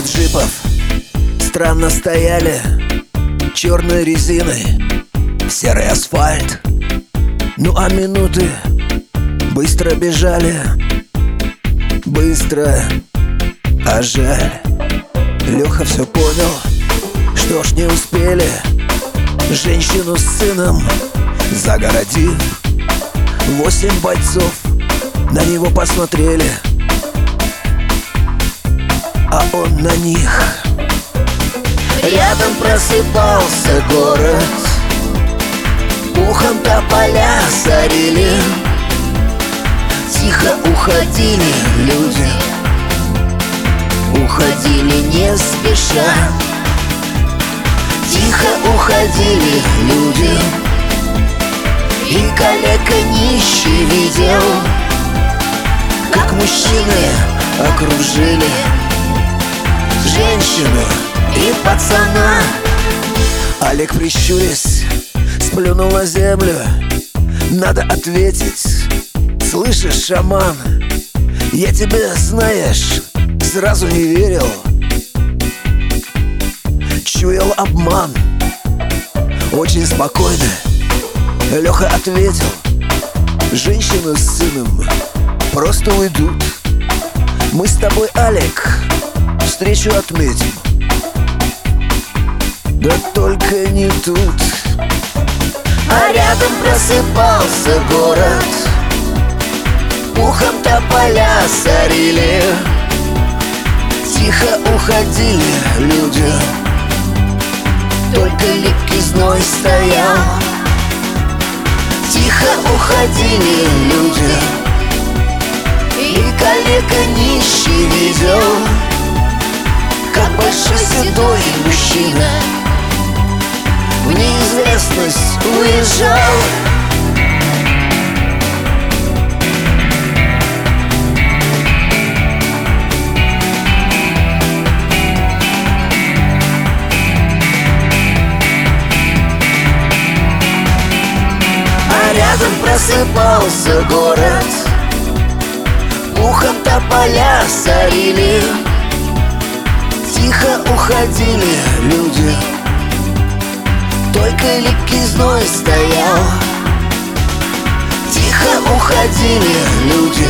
джипов странно стояли черной резиной в серый асфальт. Ну а минуты быстро бежали, быстро, а жаль. Леха все понял, что ж не успели. Женщину с сыном загородив, 8 бойцов на него посмотрели, а он на них. Рядом просыпался город, ухом тополя сорили. Тихо уходили люди, уходили не спеша. Тихо уходили люди, и калека нищий видел, как мужчины окружили женщину и пацана. Олег, прищурясь, сплюнул на землю. Надо ответить: слышишь, шаман, я тебе, знаешь, сразу не верил. Чуял обман. Очень спокойно Леха ответил: женщина с сыном просто уйдут. Мы с тобой, Олег, встречу отметим. Да только не тут. А рядом просыпался город, ухом тополя сорили. Тихо уходили люди, только липкий зной стоял. Тихо уходили люди, и калека нищий видел, как большой седой мужчина в неизвестность уезжал. Рядом просыпался город, ухом тополя сорили. Тихо уходили люди, только липкий зной стоял. Тихо уходили люди,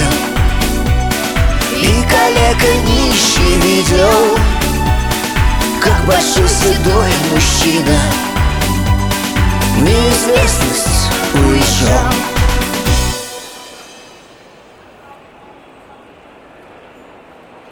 и калека нищий видел, как большой седой мужчина в неизвестность уезжал.